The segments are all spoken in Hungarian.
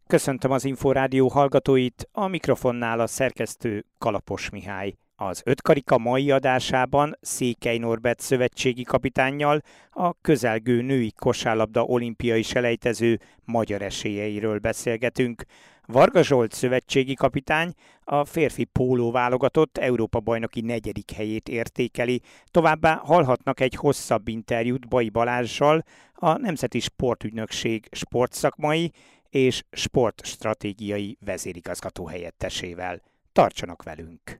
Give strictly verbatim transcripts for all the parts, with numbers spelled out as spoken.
Köszöntöm az Inforádió hallgatóit, a mikrofonnál a szerkesztő Kalapos Mihály. Az ötkarika mai adásában Székely Norbert szövetségi kapitánnyal a közelgő női kosárlabda olimpiai selejtező magyar esélyeiről beszélgetünk. Varga Zsolt szövetségi kapitány a férfi póló válogatott Európa-bajnoki negyedik helyét értékeli. Továbbá hallhatnak egy hosszabb interjút Bai Balázssal, a Nemzeti Sportügynökség sportszakmai és sportstratégiai vezérigazgató helyettesével. Tartsanak velünk!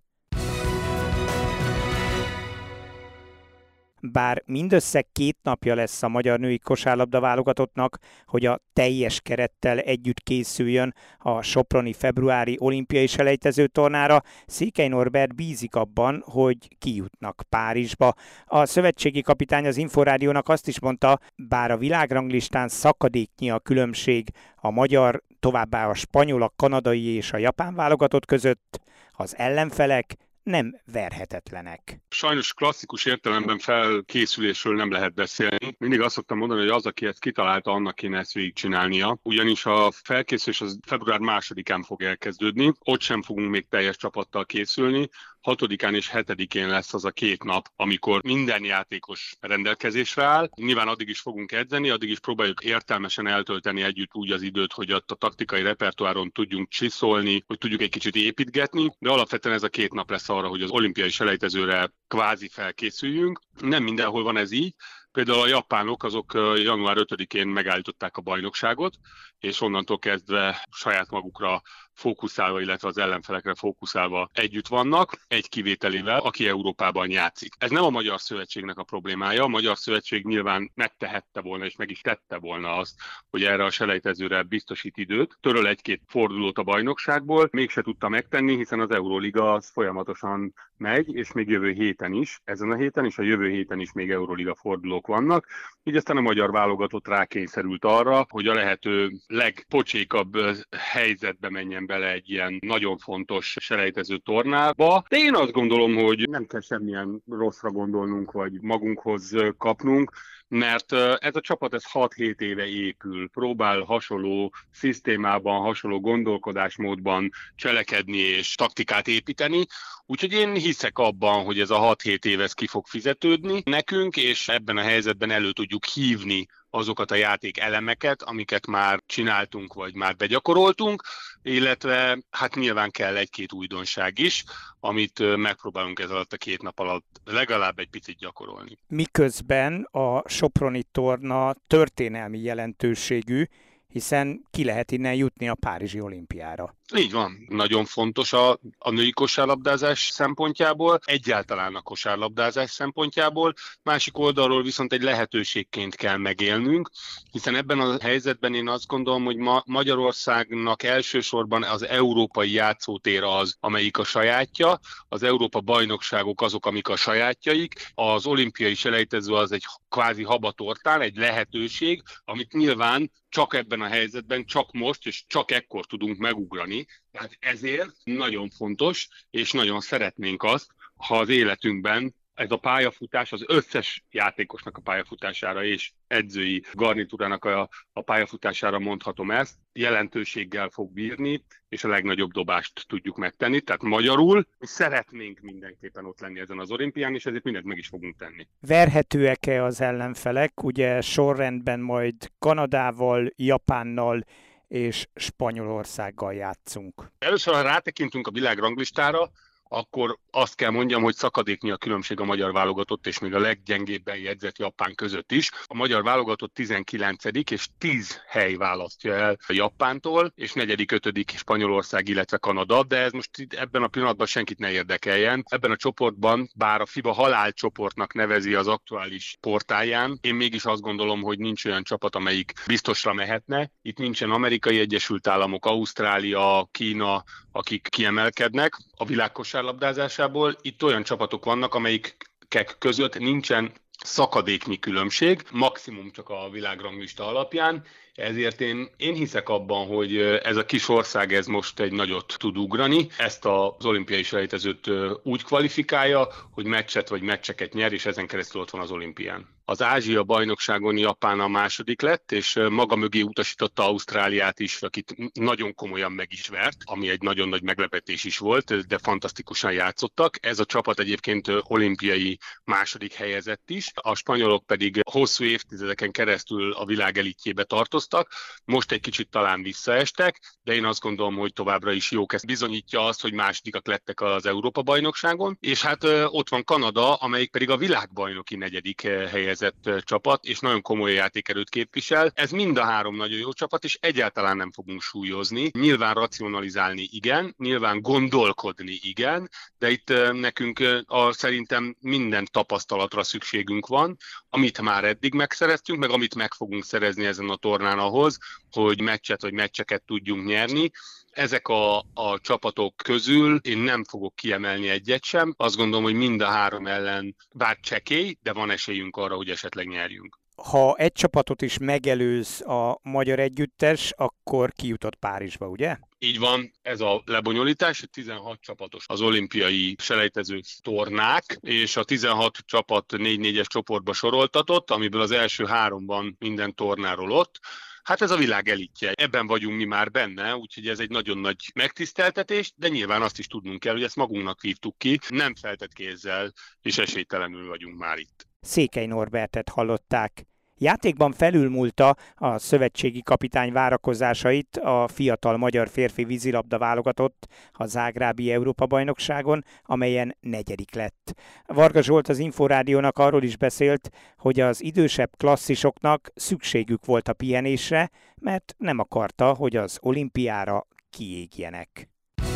Bár mindössze két napja lesz a magyar női kosárlabda válogatottnak, hogy a teljes kerettel együtt készüljön a soproni februári olimpiai selejtező tornára, Székely Norbert bízik abban, hogy kijutnak Párizsba. A szövetségi kapitány az Inforádiónak azt is mondta, bár a világranglistán szakadéknyi a különbség a magyar, továbbá a spanyol, a kanadai és a japán válogatott között, az ellenfelek nem verhetetlenek. Sajnos klasszikus értelemben felkészülésről nem lehet beszélni. Mindig azt szoktam mondani, hogy az, aki ezt kitalálta, annak kéne ezt végigcsinálnia. Ugyanis a felkészülés az február másodikán fog elkezdődni. Ott sem fogunk még teljes csapattal készülni. hatodikán és hetedikén lesz az a két nap, amikor minden játékos rendelkezésre áll. Nyilván addig is fogunk edzeni, addig is próbáljuk értelmesen eltölteni együtt úgy az időt, hogy ott a taktikai repertoáron tudjunk csiszolni, hogy tudjuk egy kicsit építgetni, de alapvetően ez a két nap lesz arra, hogy az olimpiai selejtezőre kvázi felkészüljünk. Nem mindenhol van ez így. Például a japánok azok január ötödikén megállították a bajnokságot, és onnantól kezdve saját magukra fókuszálva, illetve az ellenfelekre fókuszálva együtt vannak, egy kivételével, aki Európában játszik. Ez nem a Magyar Szövetségnek a problémája, a Magyar Szövetség nyilván megtehette volna, és meg is tette volna azt, hogy erre a selejtezőre biztosít időt. Töröl egy-két fordulót a bajnokságból, mégse tudta megtenni, hiszen az Euróliga az folyamatosan megy, és még jövő héten is, ezen a héten és a jövő héten is még Euróliga fordulók vannak. Így aztán a magyar válogatott rákényszerült arra, hogy a lehető legpocsékabb helyzetbe menjen bele egy ilyen nagyon fontos selejtező tornába. De én azt gondolom, hogy nem kell semmilyen rosszra gondolnunk, vagy magunkhoz kapnunk, mert ez a csapat ez hat-hét éve épül, próbál hasonló szisztémában, hasonló gondolkodásmódban cselekedni és taktikát építeni, úgyhogy én hiszek abban, hogy ez a hat-hét év ez ki fog fizetődni nekünk, és ebben a helyzetben elő tudjuk hívni azokat a játék elemeket, amiket már csináltunk, vagy már begyakoroltunk, illetve hát nyilván kell egy-két újdonság is, amit megpróbálunk ez alatt a két nap alatt legalább egy picit gyakorolni. Miközben a soproni torna történelmi jelentőségű, hiszen ki lehet innen jutni a párizsi olimpiára. Így van. Nagyon fontos a, a női kosárlabdázás szempontjából, egyáltalán a kosárlabdázás szempontjából, másik oldalról viszont egy lehetőségként kell megélnünk, hiszen ebben a helyzetben én azt gondolom, hogy ma Magyarországnak elsősorban az európai játszótér az, amelyik a sajátja, az Európa bajnokságok azok, amik a sajátjaik, az olimpiai selejtező az egy kvázi habatortán, egy lehetőség, amit nyilván csak ebben a helyzetben, csak most és csak ekkor tudunk megugrani. Tehát ezért nagyon fontos, és nagyon szeretnénk azt, ha az életünkben ez a pályafutás az összes játékosnak a pályafutására és edzői garnitúrának a, a pályafutására mondhatom ezt, jelentőséggel fog bírni, és a legnagyobb dobást tudjuk megtenni. Tehát magyarul szeretnénk mindenképpen ott lenni ezen az olimpián, és ezért mindent meg is fogunk tenni. Verhetőek-e az ellenfelek? Ugye sorrendben majd Kanadával, Japánnal és Spanyolországgal játszunk. Először, ha rátekintünk a világranglistára, akkor azt kell mondjam, hogy szakadéknyi a különbség a magyar válogatott és még a leggyengébben jegyzett Japán között is. A magyar válogatott tizenkilencedik és tíz hely választja el Japántól, és negyedik, ötödik Spanyolország, illetve Kanada, de ez most ebben a pillanatban senkit ne érdekeljen. Ebben a csoportban, bár a FIBA halálcsoportnak nevezi az aktuális portáján, én mégis azt gondolom, hogy nincs olyan csapat, amelyik biztosra mehetne. Itt nincsen Amerikai Egyesült Államok, Ausztrália, Kína, akik kiemelkednek a világ kosárlabdázásából. Itt olyan csapatok vannak, amelyikek között nincsen szakadéknyi különbség, maximum csak a világranglista alapján, Ezért én, én hiszek abban, hogy ez a kis ország ez most egy nagyot tud ugrani. Ezt az olimpiai selejtezőt úgy kvalifikálja, hogy meccset vagy meccseket nyer, és ezen keresztül ott van az olimpián. Az Ázsia bajnokságon Japán a második lett, és maga mögé utasította Ausztráliát is, akit nagyon komolyan meg is vert, ami egy nagyon nagy meglepetés is volt, de fantasztikusan játszottak. Ez a csapat egyébként olimpiai második helyezett is, a spanyolok pedig hosszú évtizedeken keresztül a világ elitjébe tartoztak, most egy kicsit talán visszaestek, de én azt gondolom, hogy továbbra is jók. Ez bizonyítja azt, hogy másodikak lettek az Európa-bajnokságon, és hát ott van Kanada, amelyik pedig a világbajnoki negyedik helyezett csapat, és nagyon komoly játékerőt képvisel. Ez mind a három nagyon jó csapat, és egyáltalán nem fogunk súlyozni. Nyilván racionalizálni igen, nyilván gondolkodni igen, de itt nekünk a, szerintem minden tapasztalatra szükségünk van, amit már eddig megszereztünk, meg amit meg fogunk szerezni ezen a tornán ahhoz, hogy meccset vagy meccseket tudjunk nyerni. Ezek a, a csapatok közül én nem fogok kiemelni egyet sem. Azt gondolom, hogy mind a három ellen bár csekély, de van esélyünk arra, hogy esetleg nyerjünk. Ha egy csapatot is megelőz a magyar együttes, akkor kijutott Párizsba, ugye? Így van, ez a lebonyolítás, tizenhat csapatos az olimpiai selejtező tornák, és a tizenhat csapat négy négyes csoportba soroltatott, amiből az első háromban minden tornáról ott. Hát ez a világ elitje. Ebben vagyunk mi már benne, úgyhogy ez egy nagyon nagy megtiszteltetés, de nyilván azt is tudnunk kell, hogy ezt magunknak vívtuk ki, nem feltett kézzel, és esélytelenül vagyunk már itt. Székely Norbertet hallották. Játékban felülmúlta a szövetségi kapitány várakozásait a fiatal magyar férfi vízilabda válogatott a zágrábi Európa-bajnokságon, amelyen negyedik lett. Varga Zsolt az Inforádiónak arról is beszélt, hogy az idősebb klasszisoknak szükségük volt a pihenésre, mert nem akarta, hogy az olimpiára kiégjenek.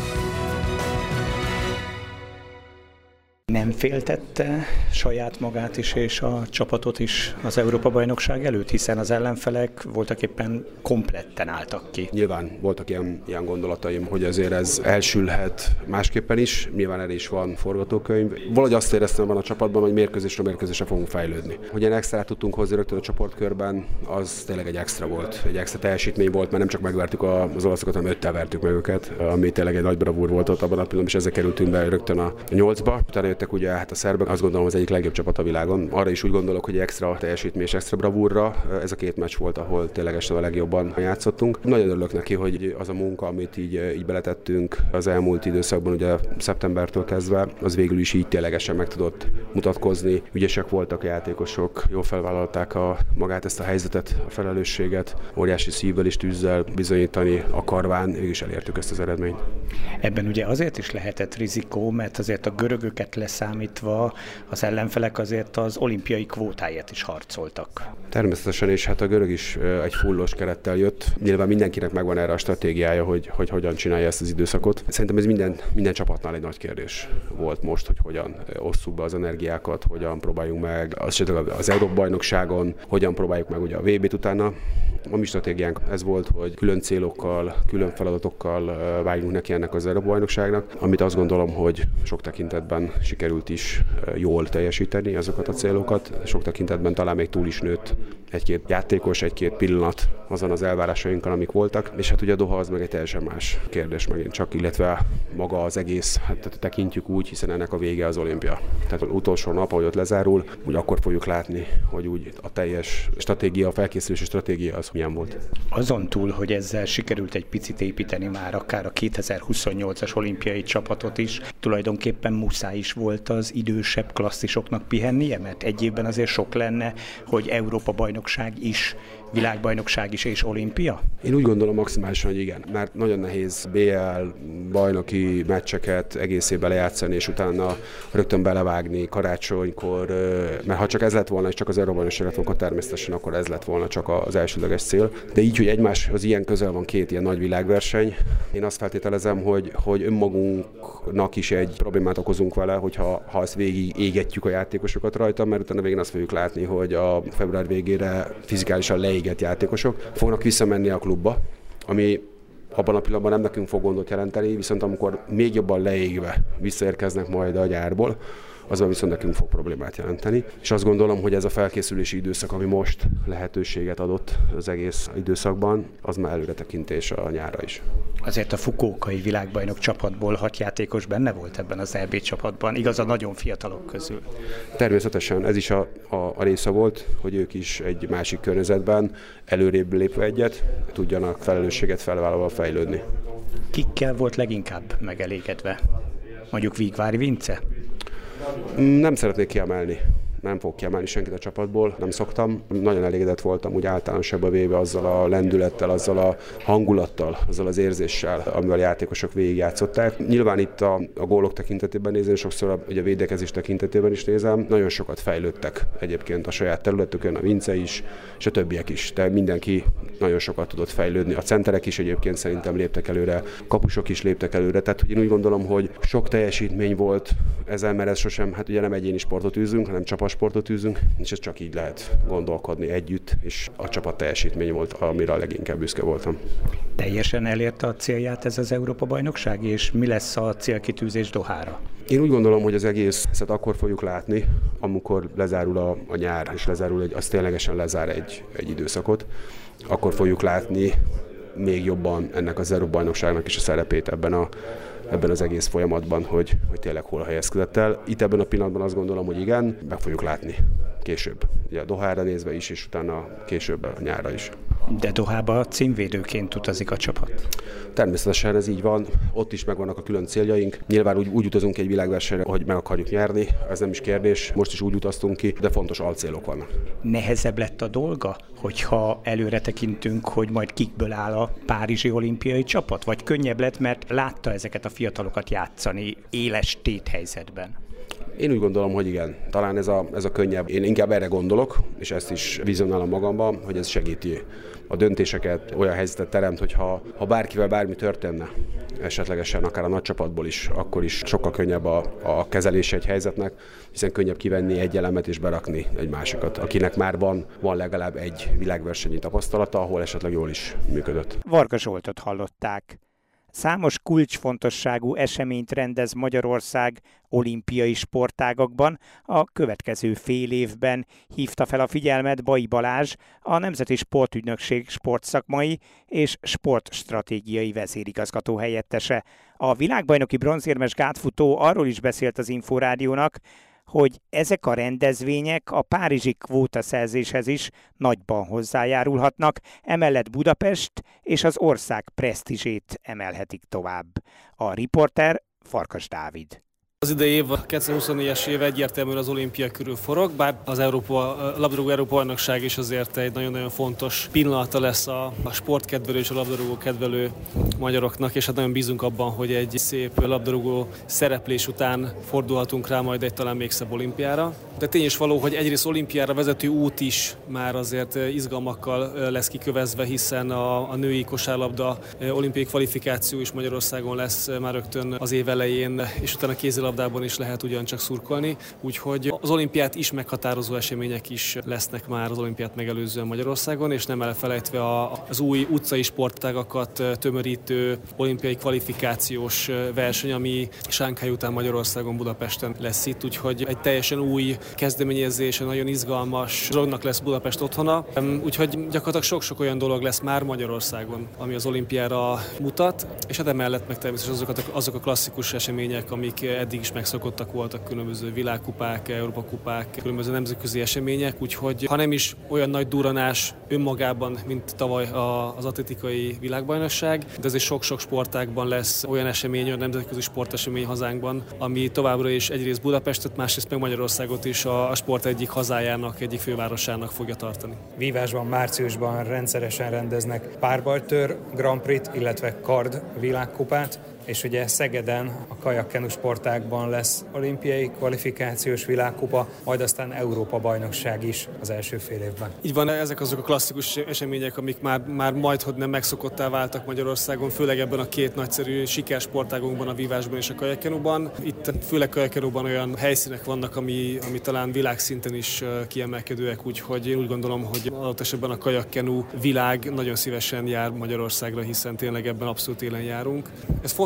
Nem féltette saját magát is és a csapatot is az Európa-bajnokság előtt, hiszen az ellenfelek voltak éppen kompletten álltak ki. Nyilván voltak ilyen, ilyen gondolataim, hogy azért ez elsülhet másképpen is, nyilván erre is van forgatókönyv. Valahogy azt éreztem van a csapatban, hogy mérkőzésről mérkőzésre fogunk fejlődni. Hogy ilyen extrát tudtunk hozni rögtön a csoportkörben, az tényleg egy extra volt, egy extra teljesítmény volt, mert nem csak megvertük az olaszokat, hanem öttel vertük meg őket, ami tényleg egy nagy bravúr volt ott abban a pillanatban, és ezzel kerültünk be rögtön a nyolcba. Utána jöttek ugye hát a szerbek, azt gondolom az egyik legjobb csapat a világon. Arra is úgy gondolok, hogy extra teljesítmény és extra bravúrra ez a két meccs volt, ahol ténylegesen a legjobban játszottunk. Nagyon örülök neki, hogy az a munka, amit így, így beletettünk az elmúlt időszakban, ugye szeptembertől kezdve, az végül is így ténylegesen meg tudott mutatkozni. Ügyesek voltak a játékosok, jól felvállalták a, magát ezt a helyzetet, a felelősséget, óriási szívvel és tűzzel bizonyítani akarván, mégis elértük ezt az eredményt. Ebben ugye azért is lehetett rizikó, mert azért a görögöket leszámítva az ellenfelek azért az olimpiai kvótáért is harcoltak. Természetesen, és hát a görög is egy fullos kerettel jött. Nyilván mindenkinek megvan erre a stratégiája, hogy, hogy hogyan csinálja ezt az időszakot. Szerintem ez minden, minden csapatnál egy nagy kérdés volt most, hogy hogyan osszuk be az energiákat, hogyan próbáljunk meg az, az Európa-bajnokságon, hogyan próbáljuk meg ugye a vé bét utána. A mi stratégiánk ez volt, hogy külön célokkal, külön feladatokkal vágjunk neki ennek az Európa-bajnokságnak, amit azt gondolom, hogy sok tekintetben sikerült is jól teljesíteni azokat a célokat, sok tekintetben talán még túl is nőtt egy-két játékos, egy-két pillanat azon az elvárásainkkal, amik voltak, és hát ugye a Doha az meg egy teljesen más kérdés megint csak, illetve maga az egész, hát tekintjük úgy, hiszen ennek a vége az olimpia. Tehát az utolsó nap, ahogy ott lezárul, úgy akkor fogjuk látni, hogy úgy a teljes stratégia, a felkészülési stratégia az milyen volt. Azon túl, hogy ezzel sikerült egy picit építeni már akár a kétezer-huszonnyolcas olimpiai csapatot is, tulajdonképpen muszáj is volt az idősebb klasszisoknak pihennie, mert egy évben azért sok lenne, hogy Európa-bajnokság is, világbajnokság is és olimpia? Én úgy gondolom maximálisan, hogy igen, mert nagyon nehéz bé el bajnoki meccseket egész évben lejátszani, és utána rögtön belevágni karácsonykor, mert ha csak ez lett volna, és csak az Európa-bajnokság lett volna, akkor természetesen akkor ez lett volna csak az elsődleges cél. De így, hogy egymáshoz ilyen közel van két ilyen nagy világverseny, én azt feltételezem, hogy, hogy önmagunknak is egy problémát okozunk vele, hogyha ha ezt végig égetjük a játékosokat rajta, mert utána végén azt fogjuk látni, hogy a február végére fizikálisan leégett játékosok fognak visszamenni a klubba, ami abban a pillanatban nem nekünk fog gondot jelenteni, viszont amikor még jobban leégve visszaérkeznek majd a gyárból, azban viszont nekünk fog problémát jelenteni. És azt gondolom, hogy ez a felkészülési időszak, ami most lehetőséget adott az egész időszakban, az már előretekintés a nyárra is. Azért a fukuokai világbajnok csapatból hat játékos benne volt ebben az é bé csapatban, igaz a nagyon fiatalok közül. Természetesen ez is a, a, a része volt, hogy ők is egy másik környezetben előrébb lépve egyet tudjanak felelősséget felvállalva fejlődni. Kikkel volt leginkább megelégedve? Mondjuk Vigvári Vince? Nem szeretnék kiemelni. Nem fog kiemelni senkit a csapatból, nem szoktam. Nagyon elégedett voltam úgy általánosabban véve azzal a lendülettel, azzal a hangulattal, azzal az érzéssel, amivel a játékosok végigjátszották. Nyilván itt a, a gólok tekintetében nézem, sokszor a, a védekezés tekintetében is nézem. Nagyon sokat fejlődtek egyébként a saját területükön, a Vince is, és a többiek is. De mindenki nagyon sokat tudott fejlődni. A centerek is egyébként szerintem léptek előre, kapusok is léptek előre. Tehát hogy én úgy gondolom, hogy sok teljesítmény volt ezen, mert ez sosem, hát ugye nem egyéni sportot űzünk, hanem csapatsportot űzünk, és ez csak így lehet gondolkodni együtt, és a csapat teljesítmény volt, amire a leginkább büszke voltam. Teljesen elérte a célját ez az Európa-bajnokság, és mi lesz a célkitűzés Dohára? Én úgy gondolom, hogy az egészet akkor fogjuk látni, amikor lezárul a, a nyár, és lezárul egy, az ténylegesen lezár egy, egy időszakot, akkor fogjuk látni még jobban ennek az Európa-bajnokságnak is a szerepét ebben a ebben az egész folyamatban, hogy, hogy tényleg hol helyezkedett el. Itt ebben a pillanatban azt gondolom, hogy igen, meg fogjuk látni később. Ugye a Dohára nézve is, és utána később a nyárra is. De Dohába címvédőként utazik a csapat? Természetesen ez így van, ott is megvannak a külön céljaink. Nyilván úgy, úgy utazunk egy világversenyre, hogy meg akarjuk nyerni, ez nem is kérdés, most is úgy utaztunk ki, de fontos alcélok vannak. Nehezebb lett a dolga, hogyha előre tekintünk, hogy majd kikből áll a párizsi olimpiai csapat? Vagy könnyebb lett, mert látta ezeket a fiatalokat játszani éles téthelyzetben? Én úgy gondolom, hogy igen. Talán ez a, ez a könnyebb. Én inkább erre gondolok, és ezt is vizionálom magamban, hogy ez segíti a döntéseket, olyan helyzetet teremt, hogy ha, ha bárkivel bármi történne, esetlegesen akár a nagy csapatból is, akkor is sokkal könnyebb a, a kezelése egy helyzetnek, hiszen könnyebb kivenni egy elemet és berakni egy másikat, akinek már van, van legalább egy világversenyi tapasztalata, ahol esetleg jól is működött. Varga Zsoltot hallották. Számos kulcsfontosságú eseményt rendez Magyarország olimpiai sportágakban. A következő fél évben hívta fel a figyelmet Bai Balázs, a Nemzeti Sportügynökség sportszakmai és sportstratégiai vezérigazgató helyettese. A világbajnoki bronzérmes gátfutó arról is beszélt az Inforádiónak, hogy ezek a rendezvények a párizsi kvótaszerzéshez is nagyban hozzájárulhatnak, emellett Budapest és az ország presztízsét emelhetik tovább. A riporter Farkas Dávid. Az idei év, a kétezer-huszonnégyes év egyértelműen az olimpia körül forog, bár az Európa, labdarúgó Európa-bajnokság is azért egy nagyon-nagyon fontos pillanata lesz a, a sportkedvelő és a labdarúgó kedvelő magyaroknak, és hát nagyon bízunk abban, hogy egy szép labdarúgó szereplés után fordulhatunk rá majd egy talán még szebb olimpiára. De tény is való, hogy egyrészt olimpiára vezető út is már azért izgalmakkal lesz kikövezve, hiszen a, a női kosárlabda olimpiai kvalifikáció is Magyarországon lesz már rögtön az év elején, és utána kézilabdában is lehet ugyancsak szurkolni, úgyhogy az olimpiát is meghatározó események is lesznek már az olimpiát megelőzően Magyarországon, és nem elfelejtve az új utcai sportágakat tömörítő olimpiai kvalifikációs verseny, ami Shanghai után Magyarországon, Budapesten lesz itt, úgyhogy egy teljesen új kezdeményezés, nagyon izgalmas dolognak lesz Budapest otthona, úgyhogy gyakorlatilag sok-sok olyan dolog lesz már Magyarországon, ami az olimpiára mutat, és hát emellett meg természetesen azokat, azok a klasszikus események, amik eddig is megszokottak voltak, különböző világkupák, Európa-kupák, különböző nemzetközi események, úgyhogy ha nem is olyan nagy durranás önmagában, mint tavaly az atlétikai világbajnokság, de azért sok-sok sportágban lesz olyan esemény, olyan nemzetközi sportesemény hazánkban, ami továbbra is egyrészt Budapestet, másrészt meg Magyarországot is a, a sport egyik hazájának, egyik fővárosának fogja tartani. Vívásban márciusban rendszeresen rendeznek párbajtőr Grand Prix-t, illetve kard világkupát, és ugye Szegeden a kajakkenu sportágban lesz olimpiai kvalifikációs világkupa, majd aztán Európa-bajnokság is az első fél évben. Így van, ezek azok a klasszikus események, amik már, már majdhogy nem megszokottá váltak Magyarországon, főleg ebben a két nagyszerű sikersportágunkban, a vívásban és a kajakkenuban. Itt főleg kajakkenuban olyan helyszínek vannak, ami, ami talán világszinten is kiemelkedőek, úgyhogy én úgy gondolom, hogy adott esetben a kajakkenu világ nagyon szívesen jár Magyarországra, hiszen tényleg ebben abszolút élen járunk. Ez fontos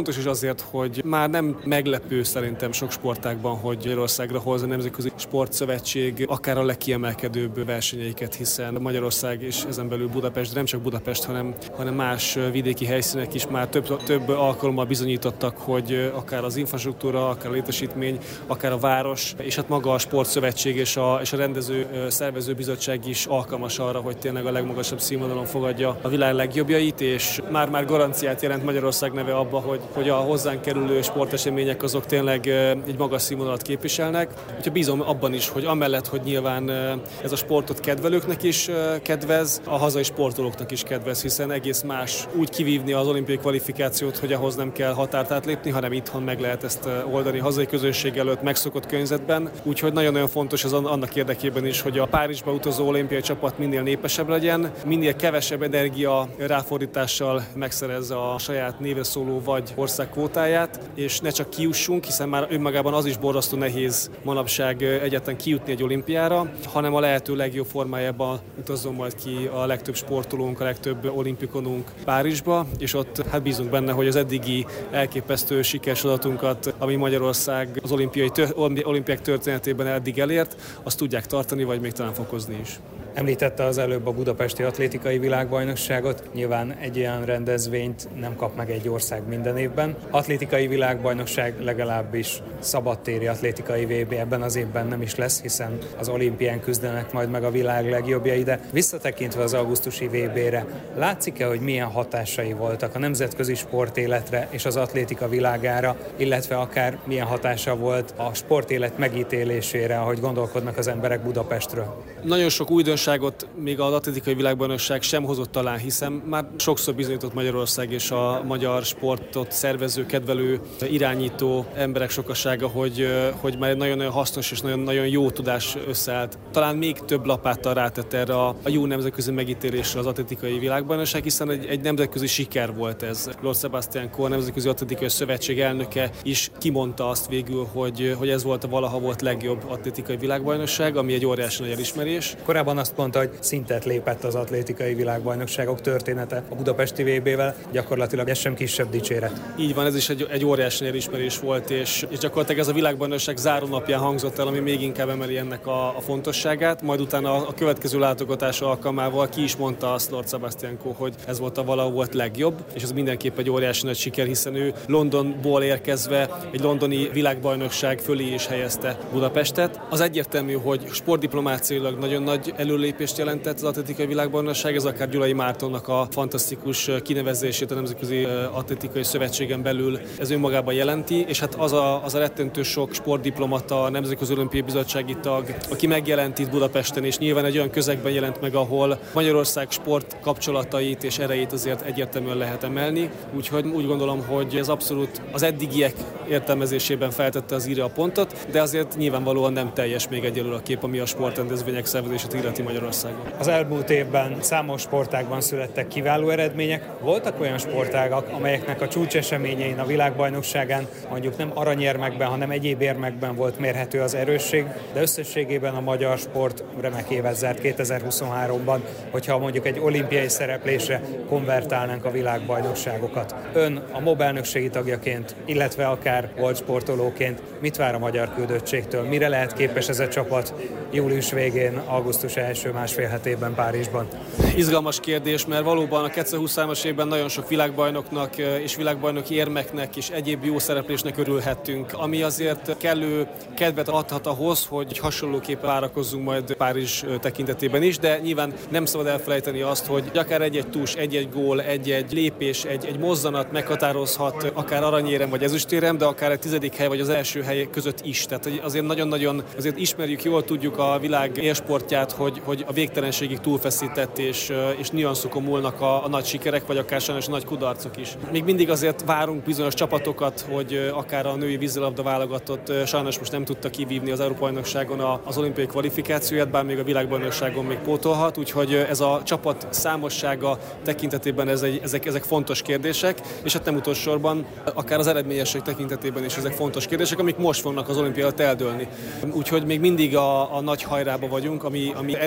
fontos is azért, hogy már nem meglepő szerintem sok sportágban, hogy Magyarországra hoz a Nemzetközi Sportszövetség akár a legkiemelkedőbb versenyeiket, hiszen Magyarország és ezen belül Budapest, de nem csak Budapest, hanem, hanem más vidéki helyszínek is már több, több alkalommal bizonyítottak, hogy akár az infrastruktúra, akár a létesítmény, akár a város, és hát maga a Sportszövetség és a, és a rendező szervező bizottság is alkalmas arra, hogy tényleg a legmagasabb színvonalon fogadja a világ legjobbjait, és már-már garanciát jelent Magyarország neve abba, hogy, hogy a hozzánk kerülő sportesemények azok tényleg egy magas színvonalat képviselnek. Úgyhogy bízom abban is, hogy amellett, hogy nyilván ez a sportot kedvelőknek is kedvez, a hazai sportolóknak is kedvez, hiszen egész más úgy kivívni az olimpiai kvalifikációt, hogy ahhoz nem kell határt átlépni, hanem itthon meg lehet ezt oldani hazai közönség előtt megszokott környezetben. Úgyhogy nagyon-nagyon fontos az annak érdekében is, hogy a Párizsba utazó olimpiai csapat minél népesebb legyen, minél kevesebb energia ráfordítással megszerezze a saját névre szóló vagy ország kvótáját, és ne csak kijussunk, hiszen már önmagában az is borzasztó nehéz manapság egyáltalán kijutni egy olimpiára, hanem a lehető legjobb formájában utazzon majd ki a legtöbb sportolónk, a legtöbb olimpikonunk Párizsba, és ott hát bízunk benne, hogy az eddigi elképesztő sikersadatunkat, ami Magyarország az olimpiai tör, olimpiák történetében eddig elért, azt tudják tartani, vagy még talán fokozni is. Említette az előbb a budapesti atlétikai világbajnokságot. Nyilván egy ilyen rendezvényt nem kap meg egy ország minden évben. Atlétikai világbajnokság, legalábbis szabadtéri atlétikai vé bé ebben az évben nem is lesz, hiszen az olimpián küzdenek majd meg a világ legjobbjai, de visszatekintve az augusztusi vé bére, látszik-e, hogy milyen hatásai voltak a nemzetközi sportéletre és az atlétika világára, illetve akár milyen hatása volt a sportélet megítélésére, ahogy gondolkodnak az emberek Budapestről? Nagyon sok újdonságot még az atlétikai világbajnokság sem hozott talán, hiszen már sokszor bizonyított Magyarország és a magyar sportot szervező, kedvelő, irányító emberek sokasága, hogy, hogy már egy nagyon-nagyon hasznos és nagyon-nagyon jó tudás összeállt. Talán még több lapáttal rátett erre a, a jó nemzetközi megítélésre az atlétikai világbajnokság, hiszen egy, egy nemzetközi siker volt ez. Lord Sebastian Coe, a Nemzetközi Atlétikai Szövetség elnöke is kimondta azt végül, hogy, hogy ez volt a valaha volt legjobb atlétikai világbajnokság, ami egy óriási nagy elismerés. Korábban azt mondta, hogy szintet lépett az atlétikai világbajnokságok története a budapesti vé bével, gyakorlatilag ez sem kisebb dicséret. Így van, ez is egy, egy óriási elismerés volt, és, és gyakorlatilag ez a világbajnokság zárónapján hangzott el, ami még inkább emeli ennek a, a fontosságát. Majd utána a, a következő látogatás alkalmával ki is mondta azt Lord Sebastian Coe, hogy ez volt a valaha volt legjobb, és ez mindenképp egy óriási nagy siker, hiszen ő Londonból érkezve egy londoni világbajnokság fölé is helyezte Budapestet. Az egyértelmű, hogy sportdiplomáciailag nagyon nagy előlépést jelentett az atlétikai világbajnokság, ez akár Gyulai Mártonnak a fantasztikus kinevezését a Nemzetközi Atlétikai Szövetségen belül ez önmagában jelenti, és hát az a, az a rettentő sok sportdiplomata, Nemzetközi Olimpiai Bizottsági tag, aki megjelent itt Budapesten, és nyilván egy olyan közegben jelent meg, ahol Magyarország sport kapcsolatait és erejét azért egyértelműen lehet emelni. Úgyhogy úgy gondolom, hogy ez abszolút az eddigiek értelmezésében feltette az írja a pontot, de azért nyilvánvalóan nem teljes még egyelőre a kép, ami a sportrendezvények szervezését illeti Magyarországon. Az elmúlt évben számos sportágban születtek kiváló eredmények. Voltak olyan sportágak, amelyeknek a csúcseseményein a világbajnokságán mondjuk nem aranyérmekben, hanem egyéb érmekben volt mérhető az erősség, de összességében a magyar sport remek évet zárt kétezer-huszonháromban, hogyha mondjuk egy olimpiai szereplésre konvertálnánk a világbajnokságokat. Ön a MOB elnökségi tagjaként, illetve akár volt sportolóként mit vár a magyar küldöttségtől? Mire lehet képes ez a csapat július végén, augusztus első másfél hetében Párizsban? Izgalmas kérdés, mert valóban a kétezer-huszonhármas évben nagyon sok világbajnoknak és világbajnoki érmeknek és egyéb jó szereplésnek örülhettünk, ami azért kellő kedvet adhat ahhoz, hogy hasonlóképpen várakozzunk majd Párizs tekintetében is, de nyilván nem szabad elfelejteni azt, hogy akár egy-egy tus, egy-egy gól, egy-egy lépés, egy, egy mozzanat meghatározhat akár aranyérem vagy ezüstérem, de akár egy tizedik hely vagy az első hely között is. Tehát azért nagyon-nagyon azért ismerjük, jól tudjuk a világ élsportját, hogy, hogy a végtelenségig túlfeszített és, és nüanszokon múlnak a, a nagy sikerek, vagy akár sajnos a nagy kudarcok is. Még mindig azért várunk bizonyos csapatokat, hogy akár a női vízilabda válogatott sajnos most nem tudta kivívni az Európa-bajnokságon az olimpiai kvalifikációját, bár még a világbajnokságon még pótolhat, úgyhogy ez a csapat számossága tekintetében ez egy, ezek, ezek fontos kérdések, és hát nem utolsó sorban akár az eredményesség tekintetében is ezek fontos kérdések, amik most fognak az olimpiát eldőlni. Úgyhogy még mindig a, a nagy hajrába vagyunk, ami, ami erős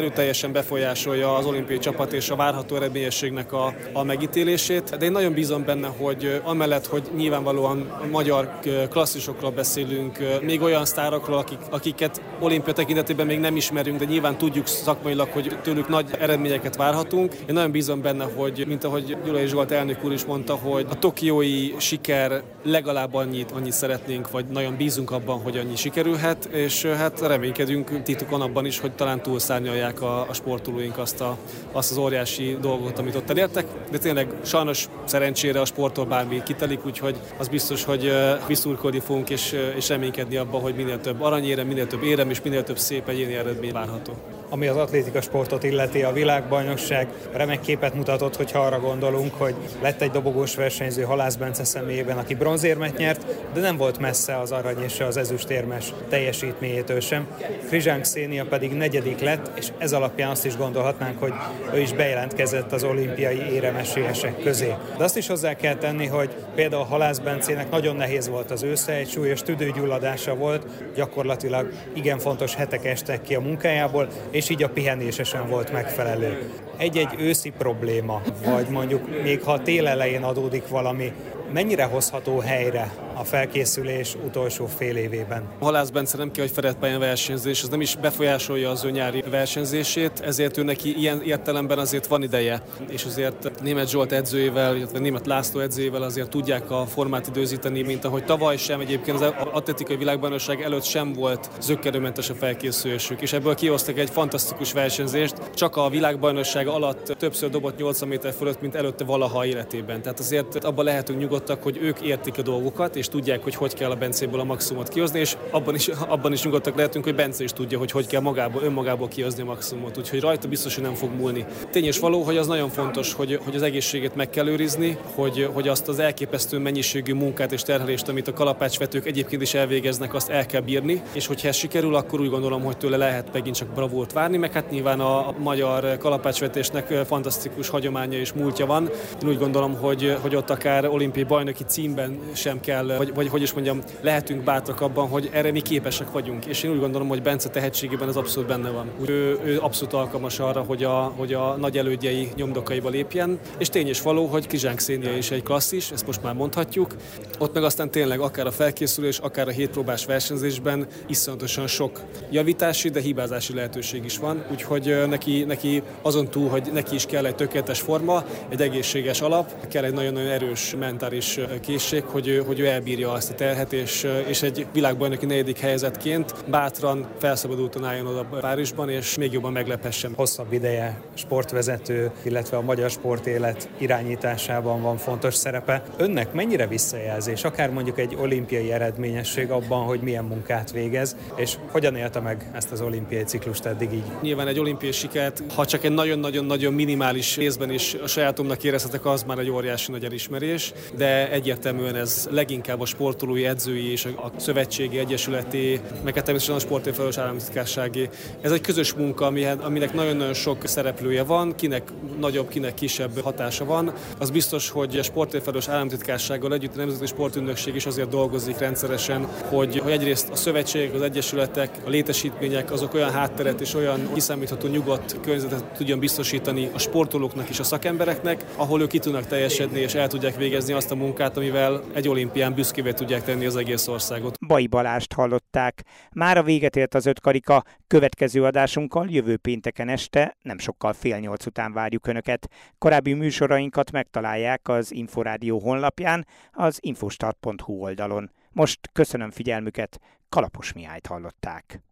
erőteljesen befolyásolja az olimpiai csapat és a várható eredményességnek a, a megítélését, de én nagyon bízom benne, hogy amellett, hogy nyilvánvalóan magyar klasszisokról beszélünk, még olyan sztárokról, akik, akiket olimpia tekintetében még nem ismerünk, de nyilván tudjuk szakmailag, hogy tőlük nagy eredményeket várhatunk. Én nagyon bízom benne, hogy, mint ahogy Gyulai Zsolt elnök úr is mondta, hogy a tokiói siker legalább annyit, annyit szeretnénk, vagy nagyon bízunk abban, hogy annyi sikerülhet, és hát reménykedünk titkon abban is, hogy talán túlszárnyalják a, a sportolóink azt, a, azt az óriási dolgot, amit ott elértek, de tényleg sajnos szerencsére a sporttól bármi kitelik, úgyhogy az biztos, hogy visszurkolni fogunk, és, és reménykedni abban, hogy minél több aranyérem, minél több érem és minél több szép egyéni eredmény várható. Ami az atlétika sportot illeti, a világbajnokság remek képet mutatott, hogyha arra gondolunk, hogy lett egy dobogós versenyző Halász Bence személyében, aki bronzérmet nyert, de nem volt messze az arany és az ezüstérmes teljesítményétől sem. Krizsán Kszénia pedig negyedik lett, és ez alapján azt is gondolhatnánk, hogy ő is bejelentkezett az olimpiai éremesélyesek közé. De azt is hozzá kell tenni, hogy például Halász Bencének nagyon nehéz volt az ősze, egy súlyos tüdőgyulladása volt, gyakorlatilag igen fontos hetek estek ki a munkájából, és így a pihenése sem volt megfelelő. Egy-egy őszi probléma, vagy mondjuk még ha tél elején adódik valami, mennyire hozható helyre a felkészülés utolsó fél évében? Halász Bence nem kell, hogy fedett pályán versenyzés, ez nem is befolyásolja az ő nyári versenyzését, ezért ő neki ilyen értelemben azért van ideje, és azért Németh Zsolt edzőjével, illetve Németh László edzőjével azért tudják a formát időzíteni, mint ahogy tavaly sem, egyébként az atletikai világbajnokság előtt sem volt zökkenőmentes a felkészülésük, és ebből kihoztak egy fantasztikus versenyzést, csak a világbajnokság alatt többször dobott nyolcvan méter fölött, mint előtte valaha életében. Tehát azért abban lehetünk nyugodtak, hogy ők értik a dolgokat, és tudják, hogy hogy kell a Bencéből a maximumot kihozni, és abban is, abban is nyugodtak lehetünk, hogy Bence is tudja, hogy hogy kell magából, önmagából kihozni a maximumot. Úgyhogy rajta biztos, hogy nem fog múlni. Tény és való, hogy az nagyon fontos, hogy, hogy az egészséget meg kell őrizni, hogy, hogy azt az elképesztő mennyiségű munkát és terhelést, amit a kalapácsvetők egyébként is elvégeznek, azt el kell bírni, és hogyha ez sikerül, akkor úgy gondolom, hogy tőle lehet megint csak bravúrt várni, meg hát nyilván a magyar kalapácsvetésnek fantasztikus hagyománya és múltja van. Én úgy gondolom, hogy, hogy ott akár olimpiai bajnoki címben sem kell, vagy, vagy hogy is mondjam, lehetünk bátrak abban, hogy erre mi képesek vagyunk. És én úgy gondolom, hogy Bence tehetségében ez abszolút benne van. Ő, ő abszolút alkalmas arra, hogy a, hogy a nagy elődjei nyomdokaiba lépjen. És tény és való, hogy Krizsán Kszénia is egy klasszis, ezt most már mondhatjuk. Ott meg aztán tényleg akár a felkészülés, akár a hétpróbás versenyzésben iszonyatosan sok javítási, de hibázási lehetőség is van. Úgyhogy neki, neki azon túl, hogy neki is kell egy tökéletes forma, egy egészséges alap, kell egy nagyon-nagyon erős mentális készség, hogy, hogy ő elbírja azt a terhet, és, és egy világbajnoki negyedik helyezettként bátran, felszabadultan álljon oda Párizsban, és még jobban meglephessen. Hosszabb ideje sportvezető, illetve a magyar sportélet irányításában van fontos szerepe. Önnek mennyire visszajelzés, akár mondjuk egy olimpiai eredményesség abban, hogy milyen munkát végez, és hogyan élte meg ezt az olimpiai ciklust eddig így? Nyilván egy olimpiai sikert, ha csak egy nagyon-nagyon-nagyon minimális részben is a sajátomnak érezhetek, az már egy óriási nagy elismerés, de egyértelműen ez leginkább a sportolói, edzői és a szövetségi, egyesületi, meg természetesen a sportért felelős államtitkársági. Ez egy közös munka, aminek nagyon-nagyon sok szereplője van, kinek nagyobb, kinek kisebb hatása van. Az biztos, hogy a sportért felelős államtitkársággal együtt a Nemzeti Sportügynökség is azért dolgozik rendszeresen, hogy, hogy egyrészt a szövetségek, az egyesületek, a létesítmények azok olyan hátteret és olyan kiszámítható, nyugodt környezetet tudjon biztosítani a sportolóknak és a szakembereknek, ahol ők ki tudnak teljesedni és el tudják végezni azt a munkát, amivel egy olimpián büszkévé tudják tenni az egész országot. Bai Balást hallották. Mára véget ért az öt karika, következő adásunkkal jövő pénteken este, nem sokkal fél nyolc után várjuk Önöket. Korábbi műsorainkat megtalálják az Inforádió honlapján, az infostart pont hu oldalon. Most köszönöm figyelmüket, Kalapos Mihályt hallották.